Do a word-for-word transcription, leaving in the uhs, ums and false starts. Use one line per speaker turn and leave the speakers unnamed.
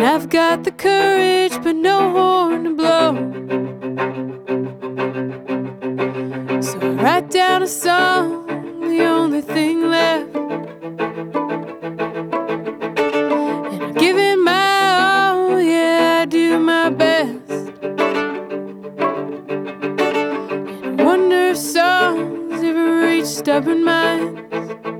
I've got the courage, but no horn to blow. So I write down a song, the only thing left. And I give it my all, yeah, I do my best. And I wonder if songs ever reach stubborn minds.